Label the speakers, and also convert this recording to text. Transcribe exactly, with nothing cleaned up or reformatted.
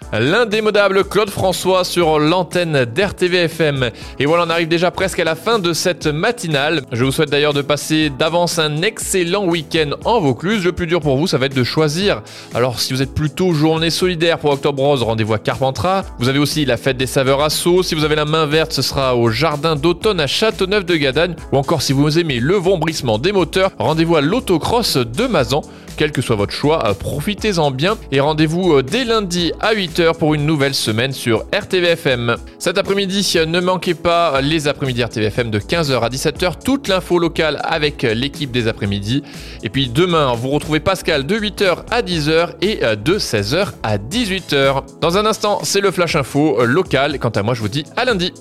Speaker 1: L'indémodable Claude François sur l'antenne d'R T V F M. Et voilà, on arrive déjà presque à la fin de cette matinale. Je vous souhaite d'ailleurs de passer d'avance un excellent week-end en Vaucluse. Le plus dur pour vous, ça va être de choisir. Alors, si vous êtes plutôt journée solidaire pour Octobre Rose, rendez-vous à Carpentras. Vous avez aussi la fête des saveurs à Sceaux. Si vous avez la main verte, ce sera au jardin d'automne à Châteauneuf-de-Gadagne. Ou encore, si vous aimez le vombrissement des moteurs, rendez-vous à l'autocross de Mazan. Quel que soit votre choix, profitez-en bien et rendez-vous dès lundi à huit heures pour une nouvelle semaine sur R T V F M. Cet après-midi, ne manquez pas les après-midi R T V F M de quinze heures à dix-sept heures, toute l'info locale avec l'équipe des après-midi. Et puis demain, vous retrouvez Pascal de huit heures à dix heures et de seize heures à dix-huit heures. Dans un instant, c'est le Flash Info local. Quant à moi, je vous dis à lundi.